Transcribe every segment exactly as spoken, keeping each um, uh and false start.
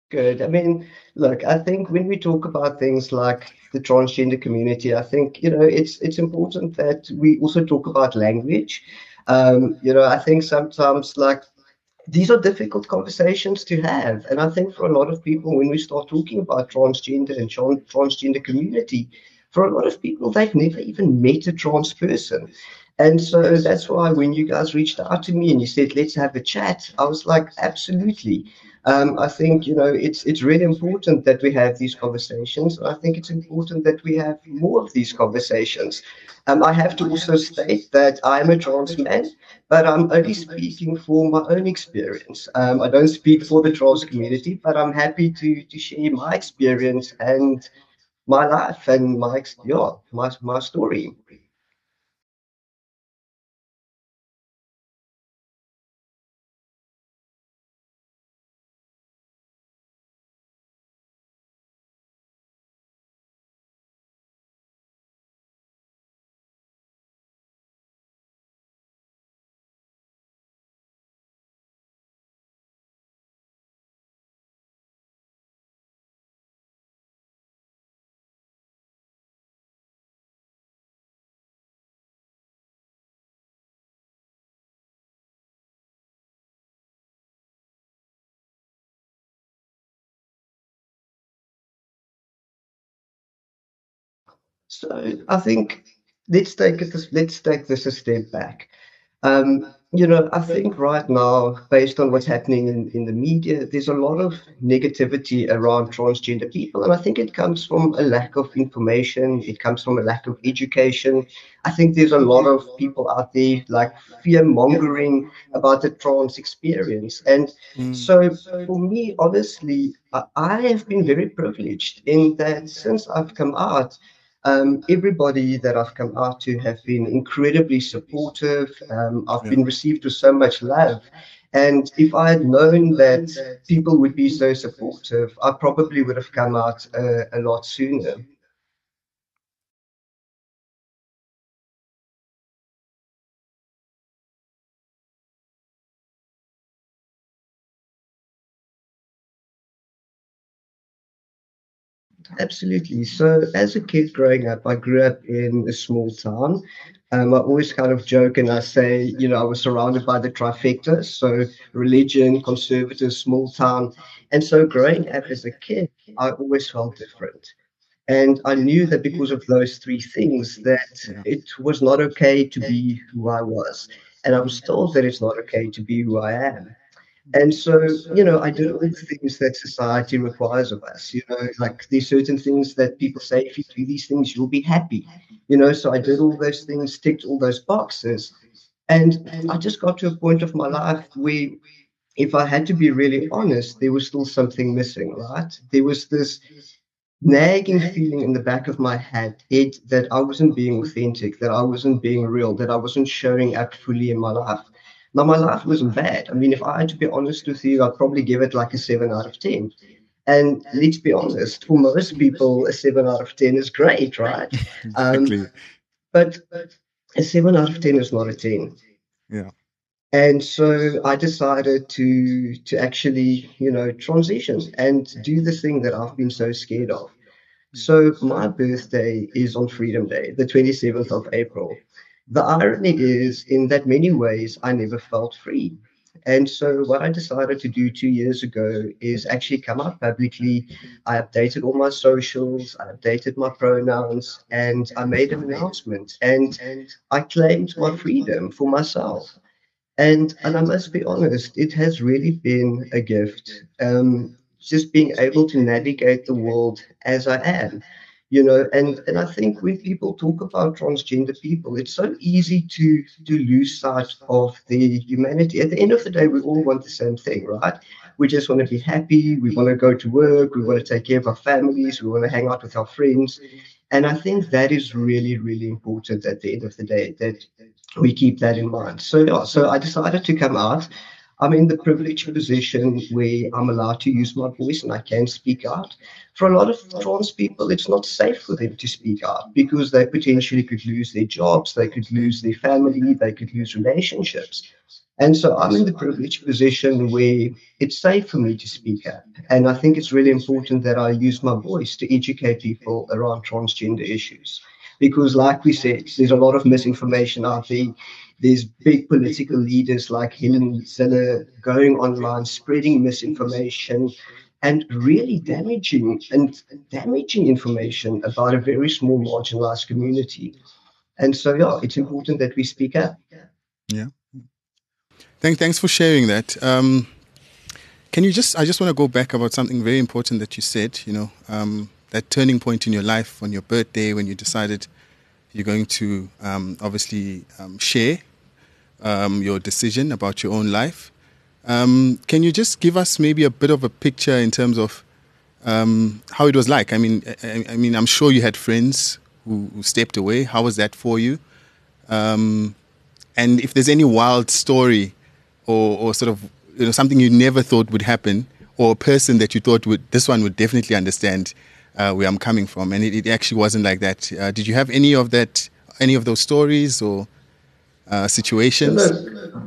Good. I mean, look, I think when we talk about things like the transgender community, I think, you know, it's it's important that we also talk about language. Um, you know, I think sometimes like these are difficult conversations to have. And I think for a lot of people, when we start talking about transgender and tran- transgender community, for a lot of people, they've never even met a trans person. And so that's why when you guys reached out to me and you said, let's have a chat, I was like, absolutely. Um, I think, you know, it's it's really important that we have these conversations. I think it's important that we have more of these conversations. Um, I have to also state that I'm a trans man, but I'm only speaking for my own experience. Um, I don't speak for the trans community, but I'm happy to to share my experience and my life and my ex- yeah my my story. So I think let's take it. Let's take this a step back. Um, you know, I think right now, based on what's happening in, in the media, there's a lot of negativity around transgender people. And I think it comes from a lack of information, it comes from a lack of education. I think there's a lot of people out there like fear mongering about the trans experience. And Mm, so for me, honestly, I I have been very privileged in that since I've come out. Um, everybody that I've come out to have been incredibly supportive. Um, I've yeah. been received with so much love. And if I had known that people would be so supportive, I probably would have come out uh, a lot sooner. Absolutely. So, as a kid growing up, I grew up in a small town. Um, I always kind of joke and I say, you know, I was surrounded by the trifecta. So, religion, conservative, small town. And so, growing up as a kid, I always felt different. And I knew that because of those three things, that Yeah. it was not okay to be who I was. And I was told that it's not okay to be who I am. And so, you know, I did all the things that society requires of us. You know, like there's certain things that people say, if you do these things, you'll be happy. You know, so I did all those things, ticked all those boxes. And I just got to a point of my life where, if I had to be really honest, there was still something missing, right? There was this nagging feeling in the back of my head, head that I wasn't being authentic, that I wasn't being real, that I wasn't showing up fully in my life. Now, my life wasn't bad. I mean, if I had to be honest with you, I'd probably give it like a seven out of ten. And let's be honest, for most people, a seven out of ten is great, right? Um, Exactly. but a seven out of ten is not a ten. Yeah. And so I decided to to actually, you know, transition and do the thing that I've been so scared of. So my birthday is on Freedom Day, the twenty-seventh of April. The irony is, in that many ways, I never felt free. And so what I decided to do two years ago is actually come out publicly. I updated all my socials, I updated my pronouns, and I made an announcement. And I claimed my freedom for myself. And and I must be honest, it has really been a gift. Um, just being able to navigate the world as I am, you know. And and I think when people talk about transgender people, it's so easy to to lose sight of the humanity. At the end of the day, we all want the same thing, right? We just want to be happy. We want to go to work. We want to take care of our families. We want to hang out with our friends. And I think that is really, really important at the end of the day, that we keep that in mind. So yeah, so I decided to come out. I'm in the privileged position where I'm allowed to use my voice and I can speak out. for a lot of trans people, it's not safe for them to speak out because they potentially could lose their jobs, they could lose their family, they could lose relationships. And so I'm in the privileged position where it's safe for me to speak up. And I think it's really important that I use my voice to educate people around transgender issues. Because, like we said, there's a lot of misinformation out there. There's big political leaders like Helen Zille going online, spreading misinformation and really damaging and damaging information about a very small marginalized community. And so, yeah, it's important that we speak up. Yeah. Thank, thanks for sharing that. Um, can you just, I just want to go back about something very important that you said, you know, um, that turning point in your life on your birthday when you decided you're going to um, obviously um, share um, your decision about your own life. Um, can you just give us maybe a bit of a picture in terms of um, how it was like? I mean, I, I mean, I'm sure you had friends who, who stepped away. How was that for you? Um, and if there's any wild story or, or sort of, you know, something you never thought would happen, or a person that you thought would, this one would definitely understand uh, where I'm coming from, and it, it actually wasn't like that. Uh, did you have any of that, any of those stories or uh, situations? Hello.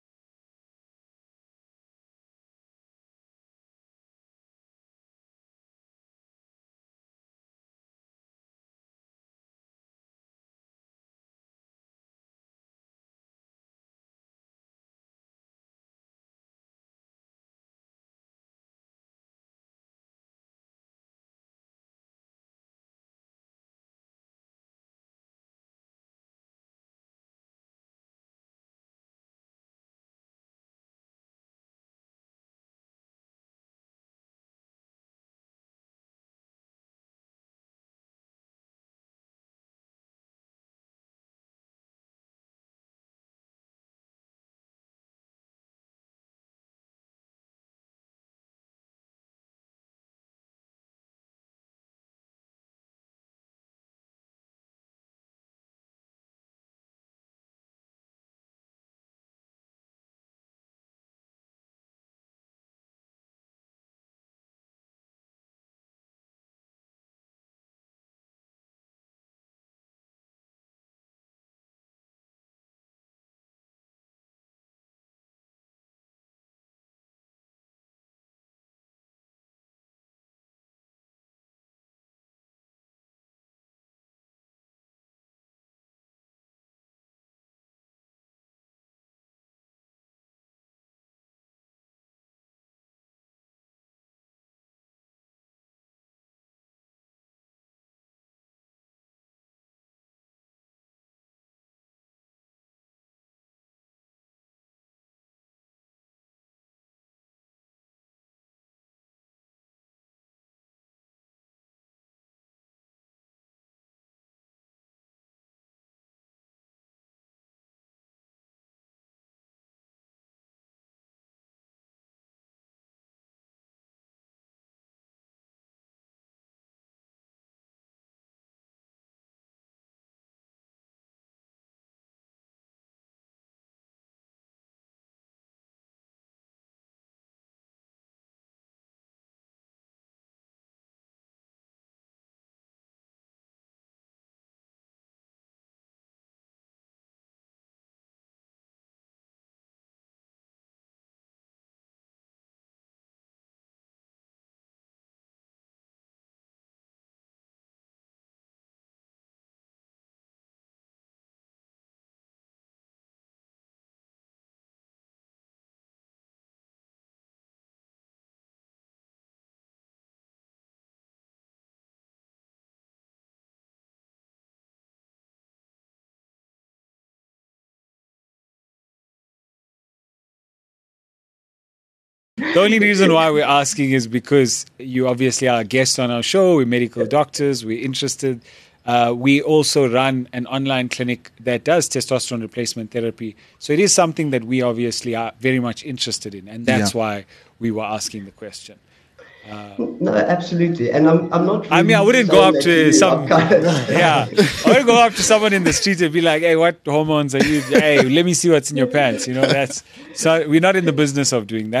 The only reason why we're asking is because you obviously are a guest on our show. We're medical doctors. We're interested. Uh, we also run an online clinic that does testosterone replacement therapy. So it is something that we obviously are very much interested in. And that's yeah. why we were asking the question. Uh, no, absolutely. And I'm, I'm not really I mean, I wouldn't go up to some... Kind of yeah. I wouldn't go up to someone in the street and be like, hey, what hormones are you... Hey, let me see what's in your pants. You know, that's... So we're not in the business of doing that.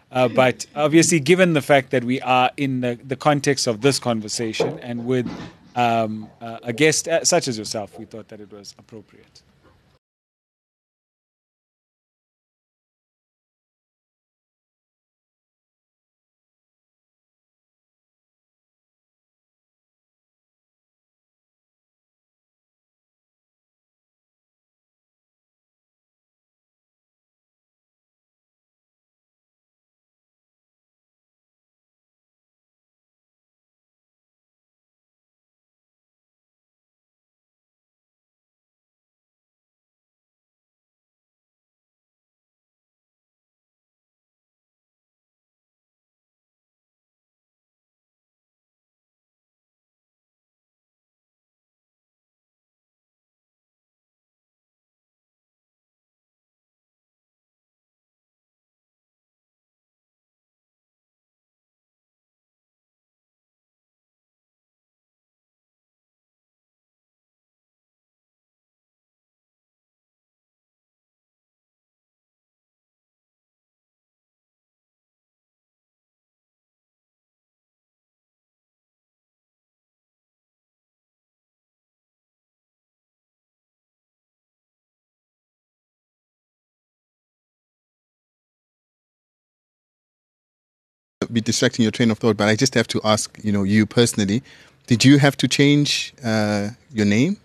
Uh, but obviously, given the fact that we are in the, the context of this conversation and with um, uh, a guest uh, such as yourself, we thought that it was appropriate. Be distracting your train of thought, but I just have to ask, you know, you personally, did you have to change uh, your name?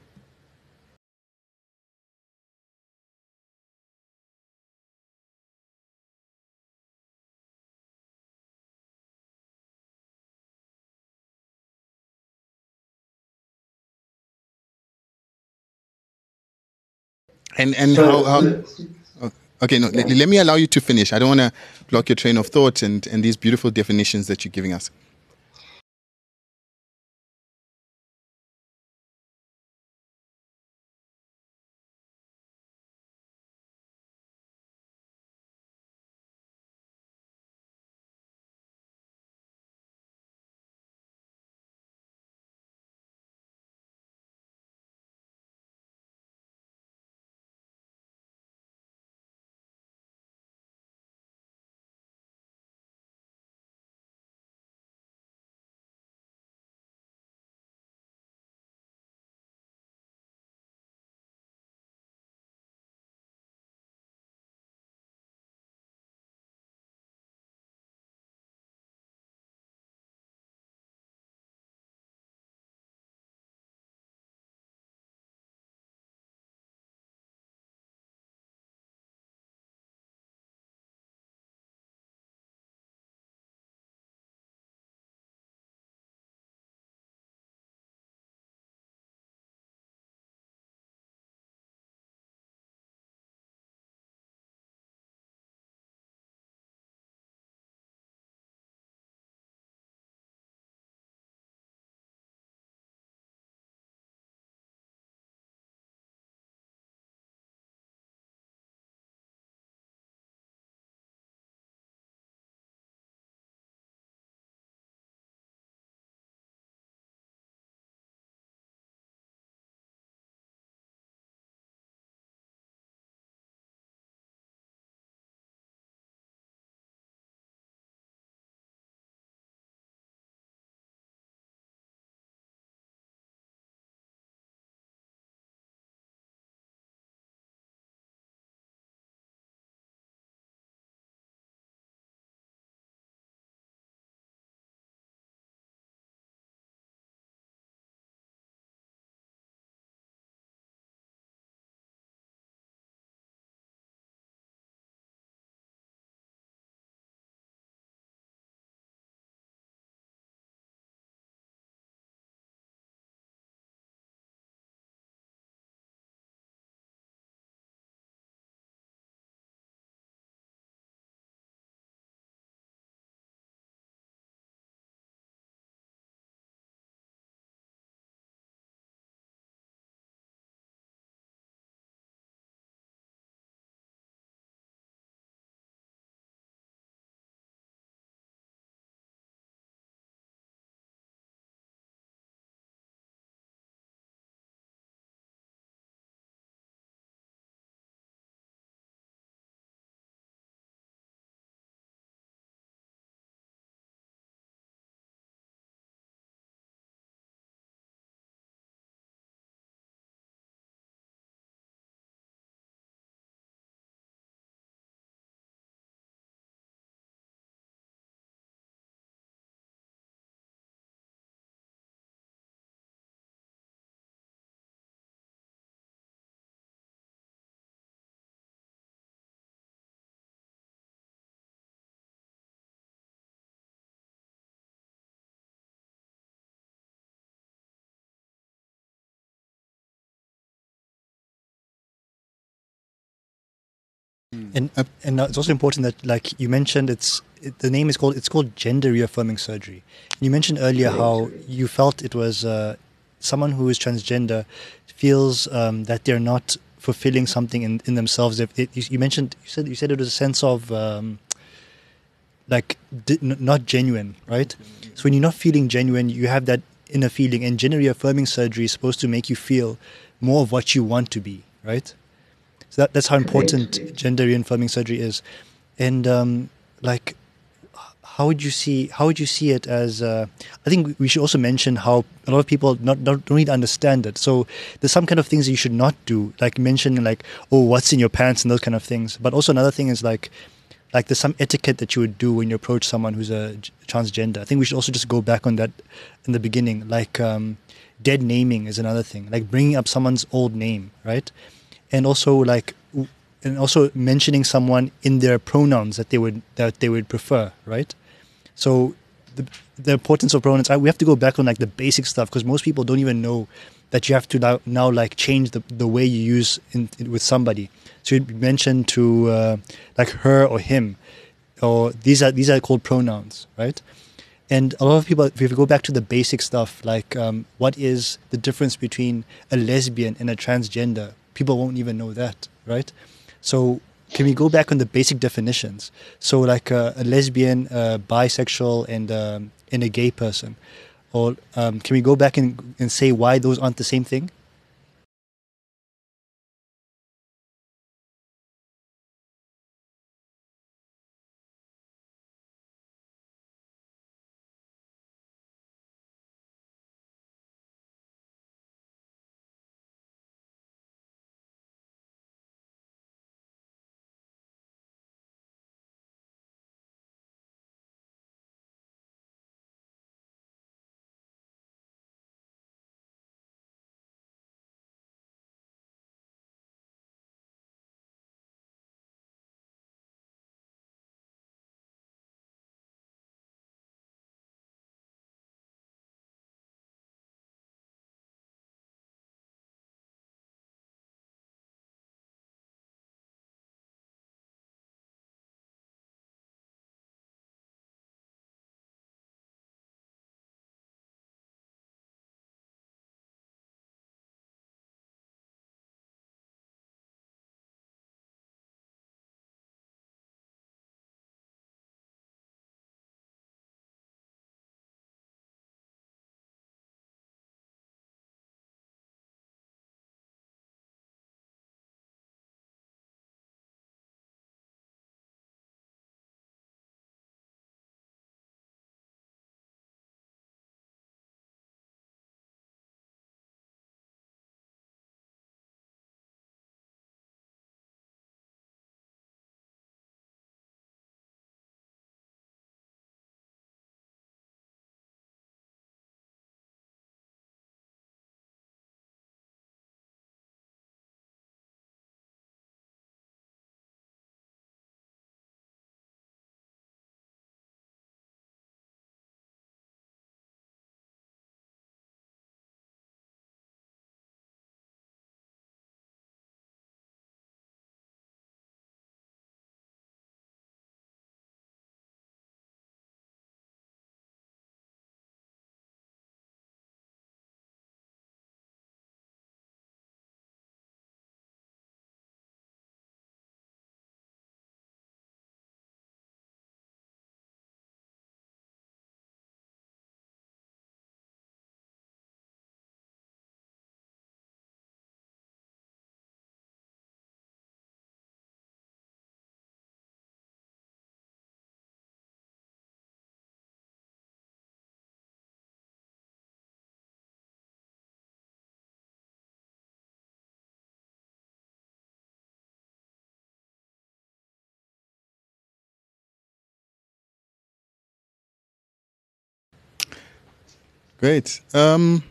And and how, So, how look, oh, okay, no, let, let me allow you to finish. I don't want to block your train of thought and, and these beautiful definitions that you're giving us. Mm. And uh, and it's also important that, like you mentioned, it's it, the name is called it's called gender reaffirming surgery. And you mentioned earlier how you felt it was uh, someone who is transgender feels um, that they're not fulfilling something in, in themselves. If it, you, you mentioned you said you said it was a sense of um, like di- n- not genuine, right? So when you're not feeling genuine, you have that inner feeling, and gender reaffirming surgery is supposed to make you feel more of what you want to be, right? So that, that's how important gender reaffirming surgery is. And um, like, how would you see how would you see it as? Uh, I think we should also mention how a lot of people not, not don't really understand it. So there's some kind of things that you should not do, like mention like, oh, what's in your pants and those kind of things. But also another thing is like, like there's some etiquette that you would do when you approach someone who's a g- transgender. I think we should also just go back on that in the beginning. Like um, dead naming is another thing, like bringing up someone's old name, right? And also like, and also mentioning someone in their pronouns that they would that they would prefer, right? So the the importance of pronouns, I, we have to go back on like the basic stuff, because most people don't even know that you have to now, now like change the, the way you use in, in, with somebody. So you mentioned to uh, like her or him, or these are these are called pronouns, right? And a lot of people, if we go back to the basic stuff, like um, what is the difference between a lesbian and a transgender? People won't even know that, right? So can we go back on the basic definitions? So like a, a lesbian, uh, bisexual, and um, and a gay person, or um, can we go back and, and say why those aren't the same thing? Great. Um,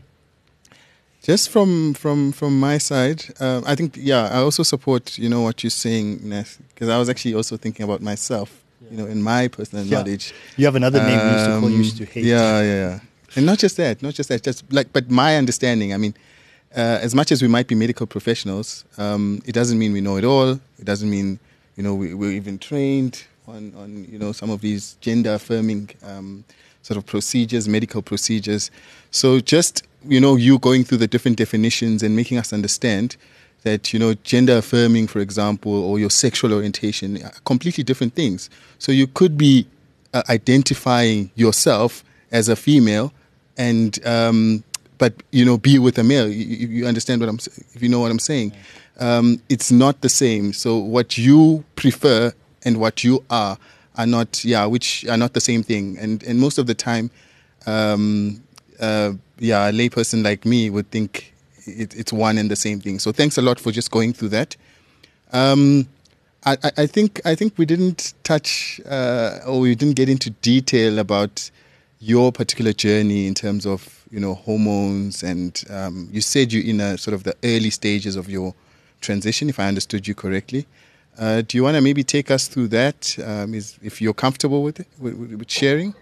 just from from from my side, uh, I think yeah, I also support you know what you're saying, Ness, because I was actually also thinking about myself, you know, in my personal Yeah. knowledge. You have another name we used to call you Um, used to hate. Yeah, yeah, yeah. And not just that, not just that, just like, but my understanding, I mean, uh, as much as we might be medical professionals, um, it doesn't mean we know it all. It doesn't mean, You know, we, we're even trained on, on, you know, some of these gender affirming um, sort of procedures, medical procedures. So just, you know, you going through the different definitions and making us understand that, you know, gender affirming, for example, or your sexual orientation are completely different things. So you could be uh, identifying yourself as a female and, um, but, you know, be with a male. You, you understand what I'm, if you know what I'm saying. Um, it's not the same. So what you prefer and what you are are not, yeah, which are not the same thing. And, and most of the time, um, uh, yeah, a layperson like me would think it, it's one and the same thing. So thanks a lot for just going through that. Um, I, I I think I think we didn't touch uh, or we didn't get into detail about your particular journey in terms of, you know, hormones, and um, you said you're in a sort of the early stages of your transition, if I understood you correctly. Uh, do you want to maybe take us through that, um, is, if you're comfortable with it, with, with sharing?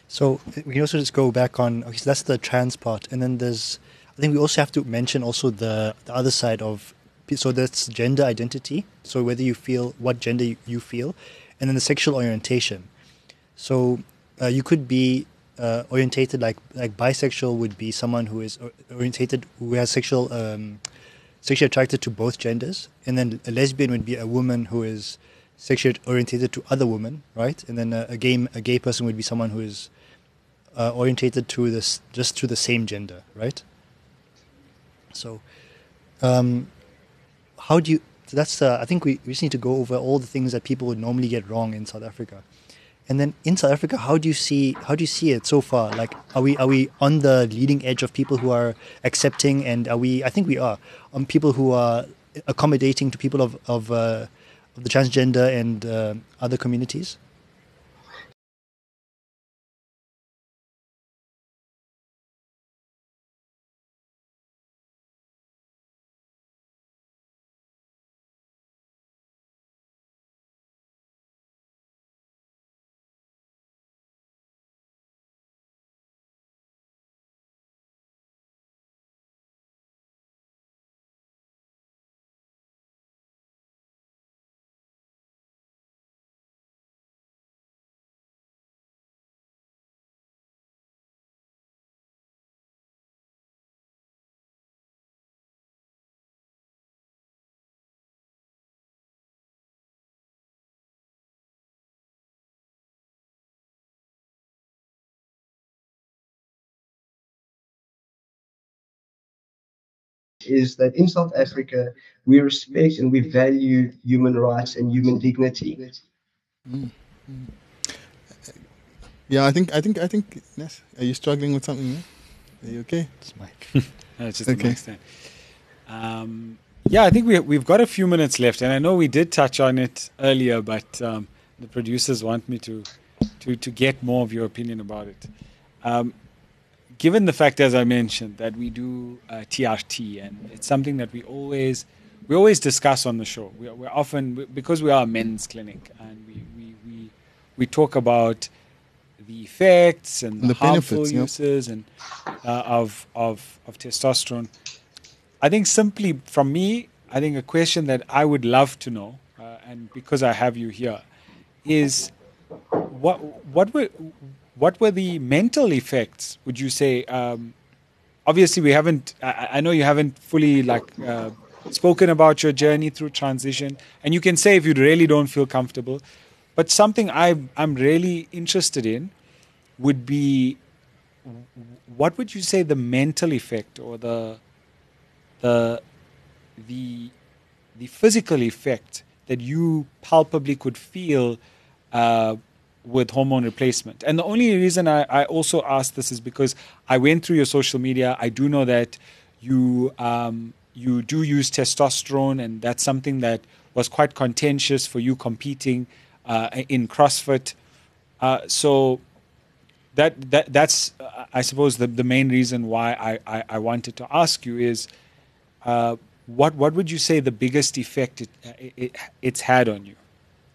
So we can also just go back on, okay, so that's the trans part. And then there's, I think we also have to mention also the, the other side of, so that's gender identity. So whether you feel, what gender you, you feel, and then the sexual orientation. So uh, you could be uh, orientated like, like bisexual would be someone who is orientated, who has sexual, um, sexually attracted to both genders. And then a lesbian would be a woman who is sexually orientated to other women, right? And then a, a gay a gay person would be someone who is uh, orientated to this just to the same gender, right? So, um, how do you? So that's uh, I think we, we just need to go over all the things that people would normally get wrong in South Africa, and then in South Africa, how do you see how do you see it so far? Like, are we are we on the leading edge of people who are accepting, and are we? I think we are on people who are accommodating to people of of uh, of the transgender and uh, other communities? Is that in South Africa, we respect and we value human rights and human dignity. Mm. Mm. Yeah, I think, I think, I think, Ness, are you struggling with something? Yeah? Are you okay? It's Mike. No, it's just Okay. a mic stand. Um, yeah, I think we, we've got a few minutes left, and I know we did touch on it earlier, but um, the producers want me to, to, to get more of your opinion about it. Um, given the fact, as I mentioned, that we do uh, T R T, and it's something that we always we always discuss on the show. We, we're often, because we are a men's clinic, and we we, we, we talk about the effects and the, the harmful benefits, yep. uses and uh, of, of of testosterone. I think simply from me, I think a question that I would love to know, uh, and because I have you here, is what what were what were the mental effects? Would you say? Um, obviously, we haven't. I, I know you haven't fully like uh, spoken about your journey through transition, and you can say if you really don't feel comfortable. But something I I'm really interested in would be, what would you say the mental effect or the the the the physical effect that you palpably could feel uh, with hormone replacement? And the only reason I, I also asked this is because I went through your social media. I do know that you um, you do use testosterone, and that's something that was quite contentious for you competing uh, in CrossFit. Uh, so that that that's uh, I suppose the, the main reason why I, I, I wanted to ask you is uh, what what would you say the biggest effect it, it, it's had on you?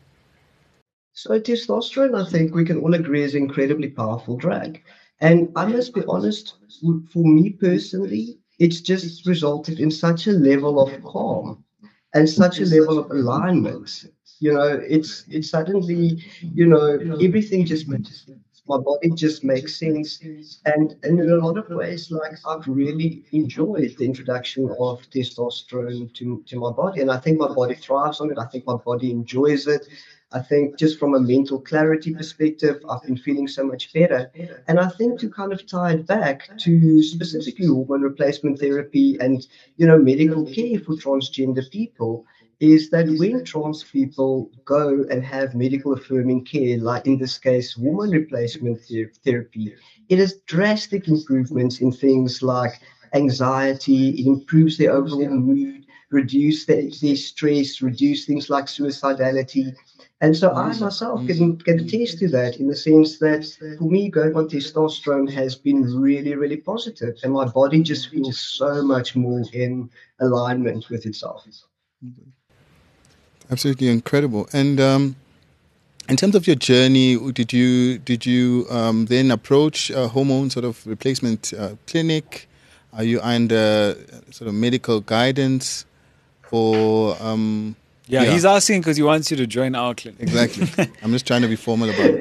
So testosterone, I think we can all agree, is an incredibly powerful drug. And I must be honest, w- for me personally, it's just resulted in such a level of calm and such a level of alignment. You know, it's it's suddenly, you know, everything just makes my body just makes sense. And, and in a lot of ways, like I've really enjoyed the introduction of testosterone to, to my body. And I think my body thrives on it. I think my body enjoys it. I think just from a mental clarity perspective, I've been feeling so much better. And I think to kind of tie it back to specifically hormone replacement therapy and, you know, medical care for transgender people, is that when trans people go and have medical affirming care, like in this case, hormone replacement ther- therapy, it has drastic improvements in things like anxiety, it improves their overall mood, reduce their, their stress, reduce things like suicidality. And so I myself can, can attest to that in the sense that for me, going on testosterone has been really, really positive, and my body just feels so much more in alignment with itself. Absolutely incredible. And um, in terms of your journey, did you did you um, then approach a hormone sort of replacement uh, clinic? Are you under sort of medical guidance, or um, Yeah, Yeah. he's asking because he wants you to join our clinic. exactly? I'm just trying to be formal about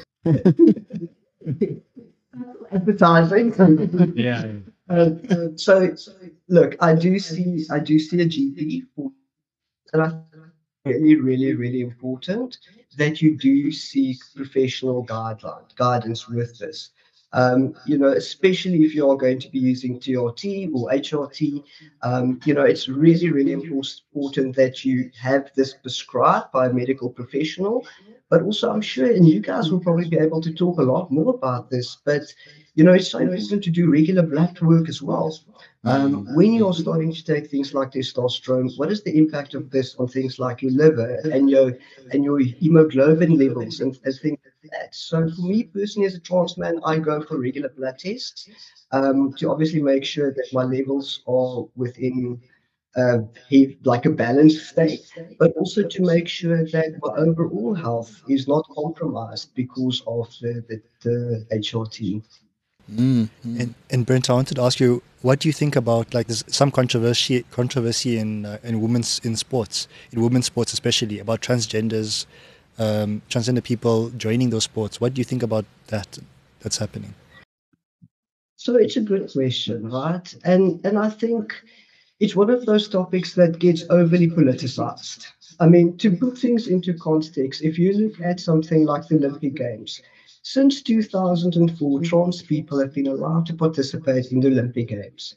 it. Advertising. Yeah. Uh, uh, so, look, I do see, I do see a G P, for, and I think it's really, really, really important that you do seek professional guideline guidance with this. Um, you know, especially if you are going to be using T R T or H R T, um, you know, it's really, really impor- important that you have this prescribed by a medical professional. But also, I'm sure, and you guys will probably be able to talk a lot more about this, but you know, it's so important to do regular blood work as well. Um, when you are starting to take things like testosterone, what is the impact of this on things like your liver and your and your hemoglobin levels and, and things like that? So for me personally, as a trans man, I go for regular blood tests um, to obviously make sure that my levels are within uh, he, like a balanced state, but also to make sure that my overall health is not compromised because of the, the, the H R T. And, and Brent, I wanted to ask you, what do you think about like there's some controversy controversy in uh, in women's in sports, in women's sports especially, about transgenders, um, transgender people joining those sports. What do you think about that? That's happening. So it's a good question, right? And and I think it's one of those topics that gets overly politicized. I mean, to put things into context, if you look at something like the Olympic Games, since two thousand four, trans people have been allowed to participate in the Olympic Games.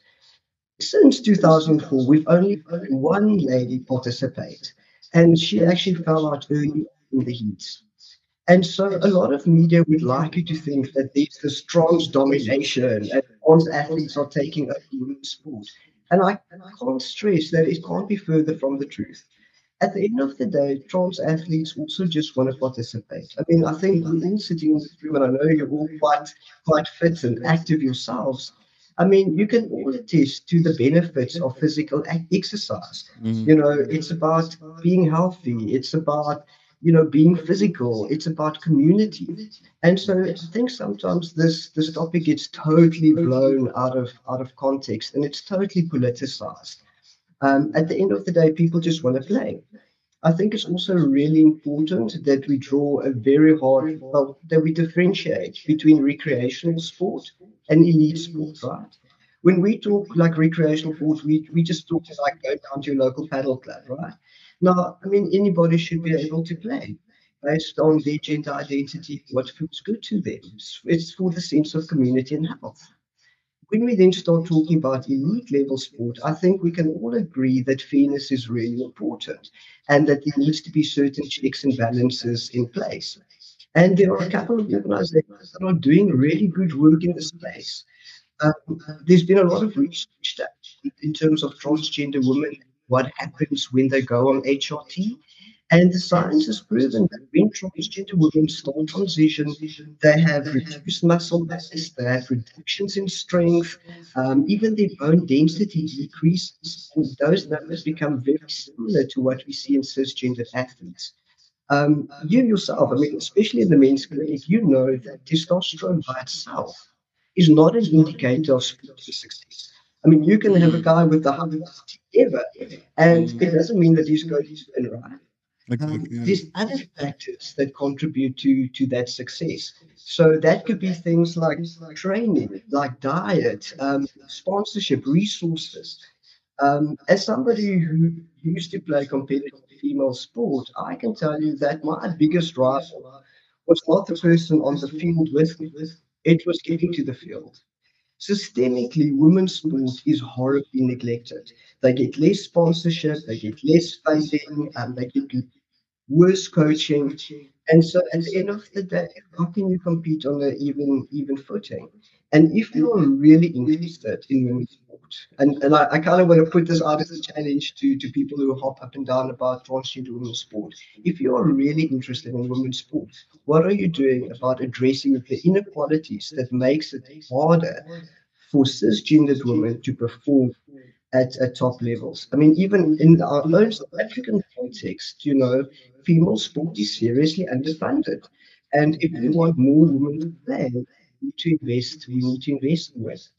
Since two thousand four, we've only had one lady participate, and she actually fell out early in the heat. And so a lot of media would like you to think that there's this trans domination and trans athletes are taking over women's sport. And I, and I can't stress that it can't be further from the truth. At the end of the day, trans athletes also just want to participate. I mean, I think we're all sitting in this room, and I know you're all quite quite fit and active yourselves. I mean, you can all attest to the benefits of physical ac- exercise. You know, it's about being healthy. It's about you know being physical. It's about community. And so I think sometimes this this topic gets totally blown out of out of context, and it's totally politicized. Um, at the end of the day, people just want to play. I think it's also really important that we draw a very hard, well, that we differentiate between recreational sport and elite sport, right? When we talk like recreational sport, we, we just talk like go down to your local paddle club, right? Now, I mean, anybody should be able to play based on their gender identity, what feels good to them. It's, it's for the sense of community and health. When we then start talking about elite level sport, I think we can all agree that fairness is really important and that there needs to be certain checks and balances in place. And there are a couple of organizations that are doing really good work in this space. Um, there's been a lot of research done in terms of transgender women, what happens when they go on H R T. And the science has proven that when transgender women start transition, they have reduced muscle mass, they have reductions in strength, um, even their bone density decreases. And those numbers become very similar to what we see in cisgender athletes. Um, you yourself, I mean, especially in the men's clinic, you know that testosterone by itself is not an indicator of sporting success. I mean, you can have a guy with the highest ever, and it doesn't mean that he's going to win, right? Um, Exactly. Yeah. there's other factors that contribute to to that success. So that could be things like training, like diet, um, sponsorship, resources. Um, as somebody who used to play competitive female sport, I can tell you that my biggest rival was not the person on the field with me. It was getting to the field. Systemically, women's sport is horribly neglected. They get less sponsorship, they get less funding, and they get worse coaching. And so at the end of the day, how can you compete on an even even footing? And if you're really interested in women's sport, and, and I, I kind of want to put this out as a challenge to, to people who hop up and down about transgender women's sport. If you are really interested in women's sport, what are you doing about addressing the inequalities that makes it harder for cisgendered women to perform at, at top levels. I mean, even in our own South African context, you know, female sport is seriously underfunded. And if we want more women to play, we need to invest, we need to invest in it.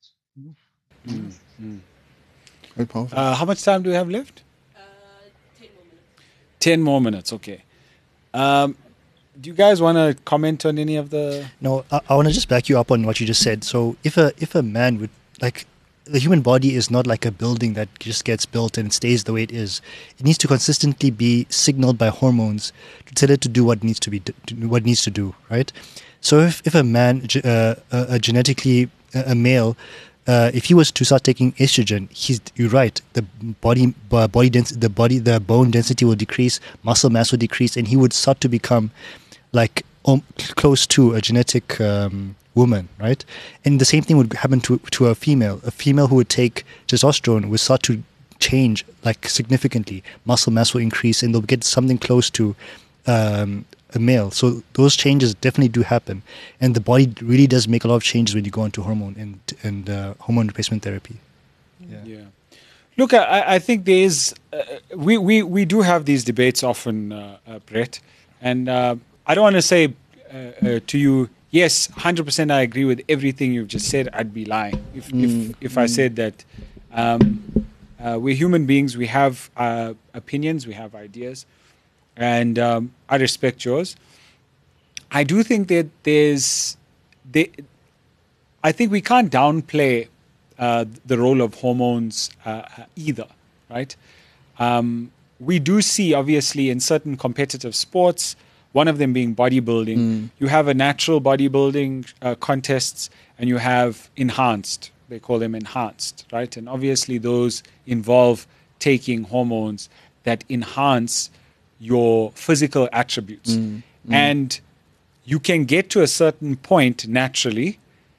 Mm, mm. Very powerful. Uh, how much time do we have left? Uh, ten more minutes. Ten more minutes, okay. Um, do you guys want to comment on any of the... No, I, I want to just back you up on what you just said. So if a if a man would, like, the human body is not like a building that just gets built and stays the way it is. It needs to consistently be signaled by hormones to tell it to do what needs to be do, what needs to do, right? So if, if a man, uh, a, a genetically a male, uh, if he was to start taking estrogen, he's you're right. The body uh, body density, the body, the bone density will decrease, muscle mass will decrease, and he would start to become like um, close to a genetic um, woman, right? And the same thing would happen to to a female. A female who would take testosterone would start to change like significantly. Muscle mass will increase, and they'll get something close to um, a male. So those changes definitely do happen, and the body really does make a lot of changes when you go into hormone and and uh, hormone replacement therapy. Yeah. yeah. Look, I, I think there is. Uh, we we we do have these debates often, uh, uh, Brett, and uh, I don't want to say uh, uh, to you, yes, one hundred percent I agree with everything you've just said. I'd be lying if mm. if if mm. I said that. Um, uh, we're human beings. We have uh, opinions. We have ideas. And um, I respect yours. I do think that there's, they, I think we can't downplay uh, the role of hormones uh, either, right? Um, we do see, obviously, in certain competitive sports, one of them being bodybuilding, mm. you have a natural bodybuilding uh, contests and you have enhanced. They call them enhanced, right? And obviously those involve taking hormones that enhance your physical attributes. Mm, mm. And you can get to a certain point naturally,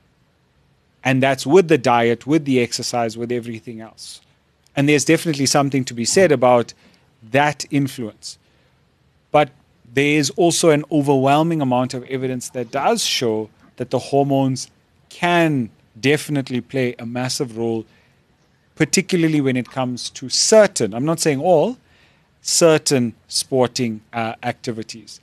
and that's with the diet, with the exercise, with everything else. And there's definitely something to be said about that influence. But there is also an overwhelming amount of evidence that does show that the hormones can definitely play a massive role, particularly when it comes to certain, I'm not saying all, certain sporting uh, activities.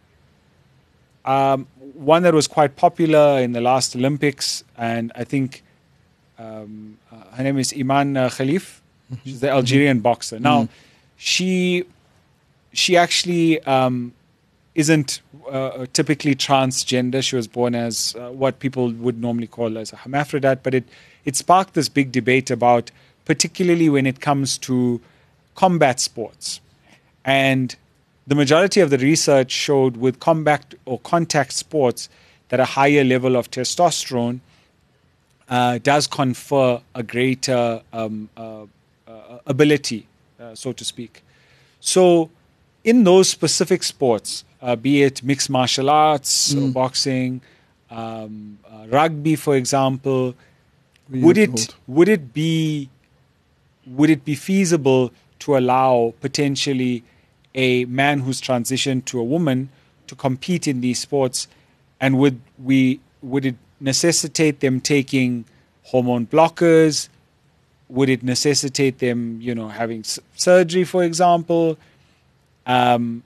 Um, one that was quite popular in the last Olympics, and I think um, uh, her name is Iman uh, Khalif. Mm-hmm. She's the Algerian mm-hmm. boxer. Now, mm-hmm. she she actually um, isn't uh, typically transgender. She was born as uh, what people would normally call as a hermaphrodite, but it, it sparked this big debate about, particularly when it comes to combat sports. And the majority of the research showed with combat or contact sports that a higher level of testosterone uh, does confer a greater um, uh, uh, ability, uh, so to speak. So in those specific sports, uh, be it mixed martial arts, mm. or boxing, um, uh, rugby, for example, we would it hold. would it be would it be feasible to allow potentially a man who's transitioned to a woman to compete in these sports, and would we would it necessitate them taking hormone blockers? Would it necessitate them, you know, having s- surgery, for example? Um,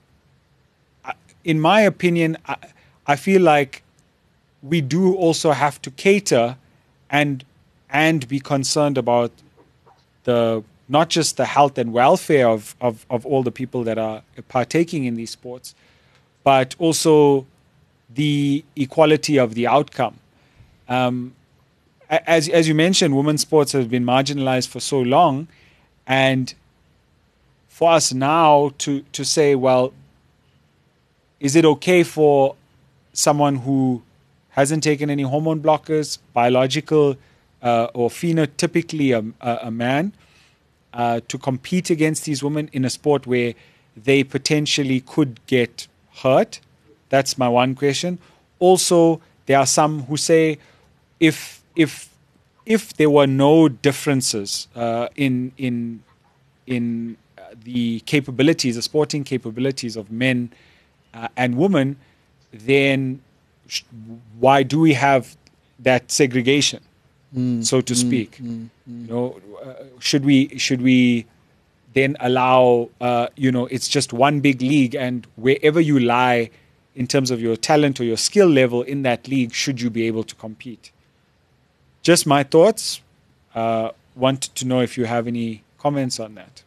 in my opinion, I, I feel like we do also have to cater and and be concerned about the not just the health and welfare of, of, of all the people that are partaking in these sports, but also the equality of the outcome. Um, as, as you mentioned, women's sports have been marginalized for so long, and for us now to, to say, well, is it okay for someone who hasn't taken any hormone blockers, biological uh, or phenotypically a, a, a man, Uh, to compete against these women in a sport where they potentially could get hurt? That's my one question. Also, there are some who say if if if there were no differences uh, in in in the capabilities, the sporting capabilities of men uh, and women, then sh- why do we have that segregation? mm, so to speak. Mm, mm, you know, uh, should we should we then allow uh, you know it's just one big league, and wherever you lie in terms of your talent or your skill level in that league, should you be able to compete? Just my thoughts. Uh, want to know if you have any comments on that.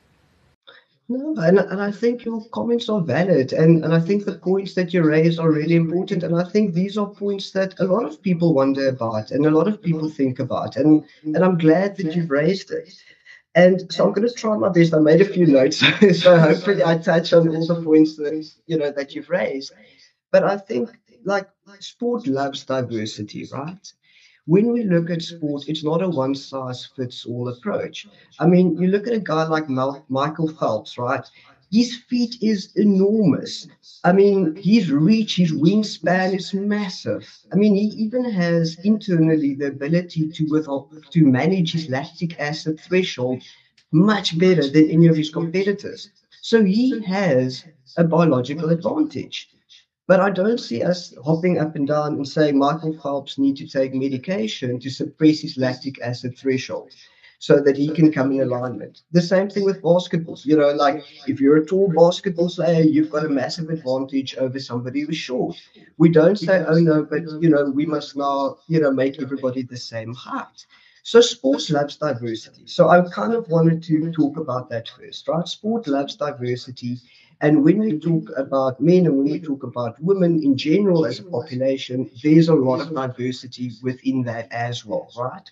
No, and, and I think your comments are valid, and, and I think the points that you raise are really important, and I think these are points that a lot of people wonder about, and a lot of people think about, and and I'm glad that you've raised it. And so I'm going to try my best. I made a few notes, so hopefully I touch on all the points that you know that you've raised. But I think like sport loves diversity, right? When we look at sport, it's not a one size fits all approach. I mean, you look at a guy like Mal- Michael Phelps, right? His feet is enormous. I mean, his reach, his wingspan is massive. I mean, he even has internally the ability to with, to manage his lactic acid threshold much better than any of his competitors. So he has a biological advantage. But I don't see us hopping up and down and saying Michael Phelps needs to take medication to suppress his lactic acid threshold so that he can come in alignment. The same thing with basketball. You know, like if you're a tall basketball player, you've got a massive advantage over somebody who's short. We don't say, oh no, but you know, we must now, you know, make everybody the same height. So sports loves diversity. So I kind of wanted to talk about that first, right? Sport loves diversity. And when we talk about men and when we talk about women in general as a population, there's a lot of diversity within that as well, right?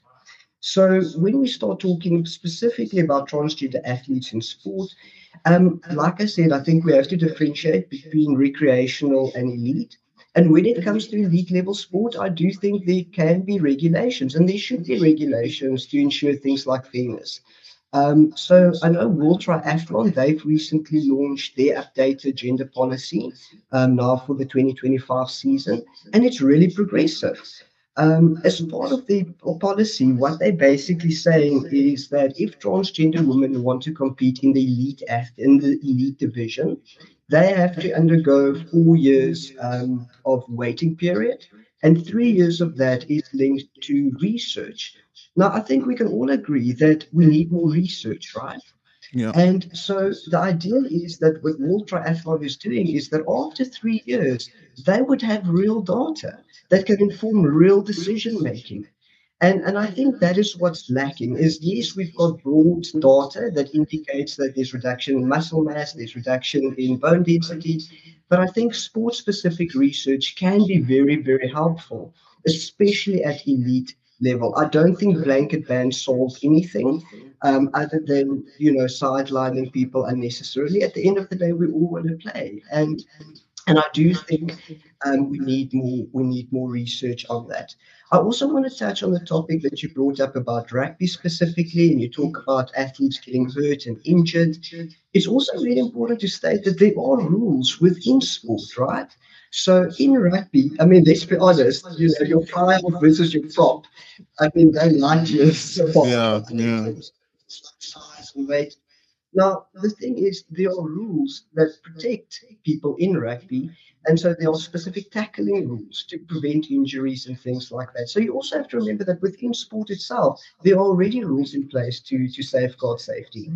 So when we start talking specifically about transgender athletes in sport, um, like I said, I think we have to differentiate between recreational and elite. And when it comes to elite level sport, I do think there can be regulations, and there should be regulations to ensure things like fairness. Um, so I know World Triathlon, they've recently launched their updated gender policy um, now for the twenty twenty-five season, and it's really progressive. Um, as part of the policy, what they're basically saying is that if transgender women want to compete in the elite ath- in the elite division, they have to undergo four years um, of waiting period, and three years of that is linked to research. Now, I think we can all agree that we need more research, right? Yeah. And so the idea is that what World Triathlon is doing is that after three years, they would have real data that can inform real decision making. And, and I think that is what's lacking is yes, we've got broad data that indicates that there's reduction in muscle mass, there's reduction in bone density, but I think sport-specific research can be very, very helpful, especially at elite level. I don't think blanket bans solve anything um, other than, you know, sidelining people unnecessarily. At the end of the day, we all want to play. And and I do think um, we need more we need more research on that. I also want to touch on the topic that you brought up about rugby specifically, and you talk about athletes getting hurt and injured. It's also really important to state that there are rules within sport, right? So in rugby, I mean, let's be honest, you know, your fly off versus your prop. I mean, they're light years apart. Yeah, yeah. Size and weight. Now, the thing is, there are rules that protect people in rugby, and so there are specific tackling rules to prevent injuries and things like that. So you also have to remember that within sport itself, there are already rules in place to, to safeguard safety.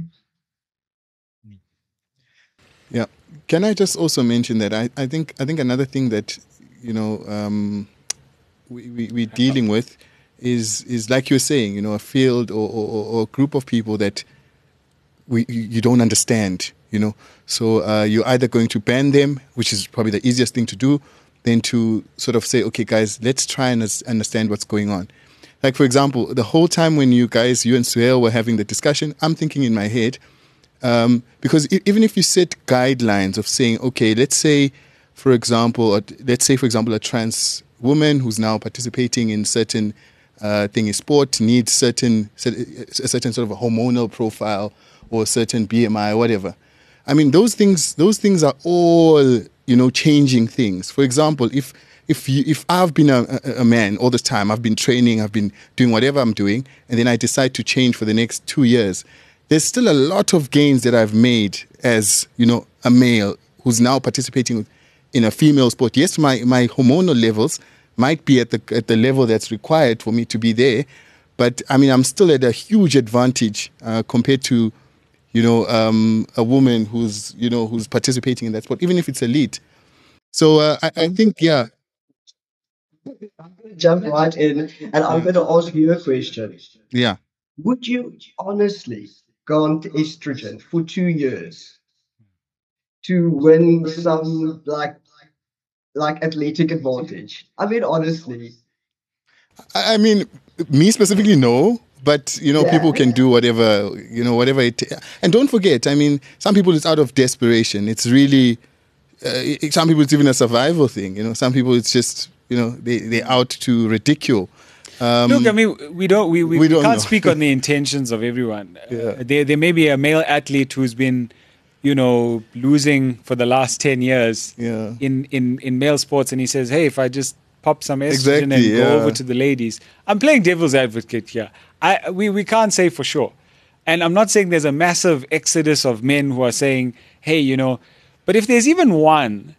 Yeah. Can I just also mention that I, I think I think another thing that you know um, we, we we're dealing with is is like you're saying, you know, a field or, or, or a group of people that we you don't understand, you know. So uh, you're either going to ban them, which is probably the easiest thing to do, than to sort of say, okay, guys, let's try and understand what's going on. Like, for example, the whole time when you guys, you and Suhail were having the discussion, I'm thinking in my head, um, because even if you set guidelines of saying, okay, let's say, for example, let's say, for example, a trans woman who's now participating in certain uh, thing in sport needs certain, a certain sort of a hormonal profile or a certain B M I or whatever. I mean, those things, those things are all, you know, changing things. For example, if if you, if I've been a, a man all this time, I've been training, I've been doing whatever I'm doing, and then I decide to change for the next two years, there's still a lot of gains that I've made as, you know, a male who's now participating in a female sport. Yes, my, my hormonal levels might be at the at the level that's required for me to be there, but I mean, I'm still at a huge advantage uh, compared to, you know, um, a woman who's, you know, who's participating in that sport, even if it's elite. So uh, I, I think, yeah. Jump right in, and I'm going to ask you a question. Yeah. Would you honestly go on to estrogen for two years to win some like like athletic advantage? I mean, honestly, I I mean, me specifically, no. But, you know, Yeah. people can do whatever, you know, whatever it... And don't forget, I mean, some people it's out of desperation. It's really... Uh, it- some people it's even a survival thing, you know. Some people it's just, you know, they, they're out to ridicule. Um, Look, I mean, we don't we, we, we we don't can't know. speak on the intentions of everyone. Yeah. Uh, there there may be a male athlete who's been, you know, losing for the last ten years Yeah. in, in, in male sports, and he says, "Hey, if I just pop some estrogen Exactly, and yeah. go over to the ladies," I'm playing devil's advocate here. I we we can't say for sure, and I'm not saying there's a massive exodus of men who are saying, "Hey, you know," but if there's even one,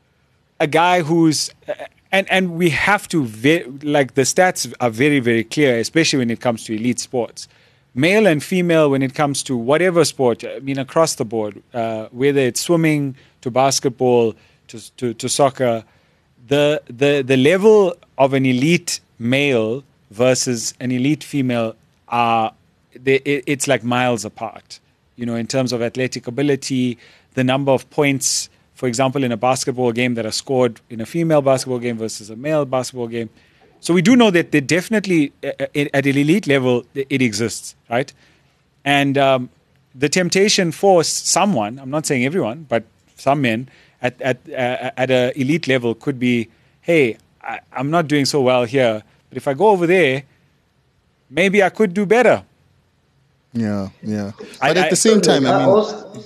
a guy who's uh, and and we have to ve- like the stats are very very clear, especially when it comes to elite sports, male and female when it comes to whatever sport. I mean across the board, uh, whether it's swimming to basketball to to, to soccer, the the the level of an elite male versus an elite female are they, it, it's like miles apart. You know, in terms of athletic ability, the number of points, for example, in a basketball game that are scored in a female basketball game versus a male basketball game. So we do know that they definitely, uh, uh, at an elite level, it exists, right? And um, the temptation for s- someone, I'm not saying everyone, but some men at at uh, at an elite level could be, hey, I, I'm not doing so well here, but if I go over there, maybe I could do better. yeah, yeah. I- But at I- the same time, I mean... also,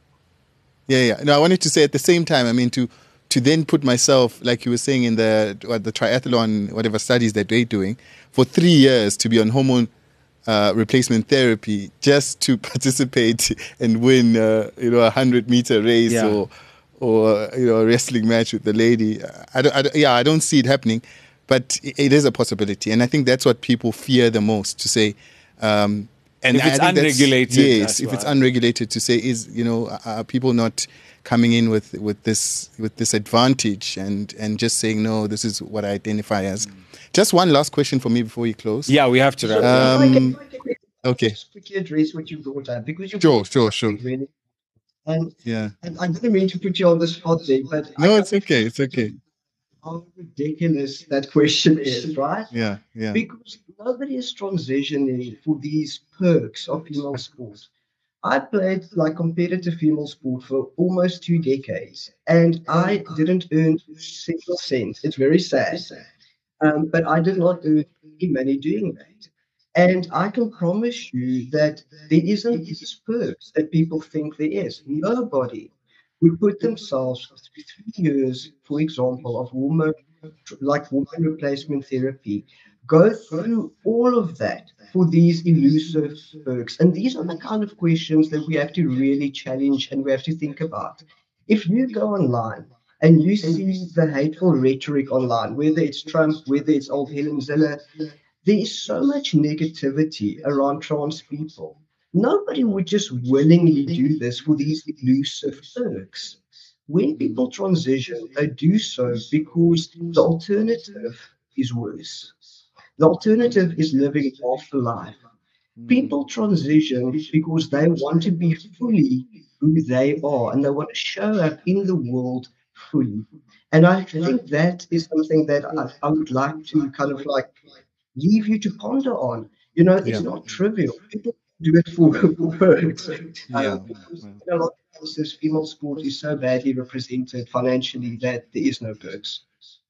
Yeah, yeah. No, I wanted to say at the same time, I mean, to to then put myself, like you were saying in the what, the triathlon, whatever studies that they're doing, for three years to be on hormone uh, replacement therapy just to participate and win, uh, you know, a hundred meter race Yeah. or or you know a wrestling match with the lady. I don't, I don't, yeah, I don't see it happening, but it, it is a possibility, and I think that's what people fear the most to say. Um, and If I it's think that's- unregulated, yes, that's if it's why. unregulated, to say is you know are are people not coming in with, with this with this advantage and and just saying no, this is what I identify as. Just one last question for me before you close. Yeah, we have to wrap so it up. if I can- Um, if I can quickly- okay. just quickly address what you brought up because you Sure, sure, sure. really, and, Yeah. and I didn't mean to put you on the spot there, but No, I it's okay. It's okay. how ridiculous that question is, right? Yeah, yeah. Because nobody is transitioning for these perks of female sport. I played like competitive female sport for almost two decades, and I didn't earn a single cent. It's very sad, um, but I did not earn any money doing that. And I can promise you that there isn't these perks that people think there is. Nobody would put themselves through three years, for example, of hormone, like hormone replacement therapy, go through all of that for these elusive perks. And these are the kind of questions that we have to really challenge and we have to think about. If you go online and you see the hateful rhetoric online, whether it's Trump, whether it's old Helen Ziller, there is so much negativity around trans people. Nobody would just willingly do this for these elusive perks. When people transition, they do so because the alternative is worse. The alternative is living half a life. People transition because they want to be fully who they are and they want to show up in the world fully. And I think that is something that I, I would like to kind of like leave you to ponder on. You know, it's Yeah. not trivial. People do it for, for perks. Yeah. Um, because in a lot of cases, female sport is so badly represented financially that there is no perks.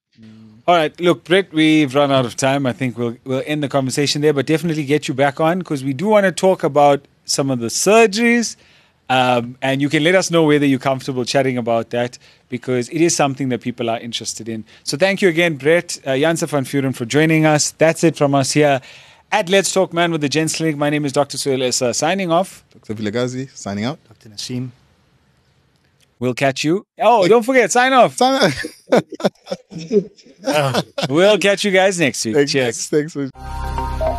All right, look, Brett, we've run out of time. I think we'll we'll end the conversation there, but definitely get you back on because we do want to talk about some of the surgeries, um, and you can let us know whether you're comfortable chatting about that because it is something that people are interested in. So thank you again, Brett, uh, Janse van Vuren, for joining us. That's it from us here at Let's Talk Man with the Gents Clinic. My name is Doctor Suhail Essa, signing off. Doctor Vilagazi signing out. Doctor Naseem. We'll catch you. Oh, don't forget, sign off. Sign We'll catch you guys next week. Thanks, Cheers. thanks for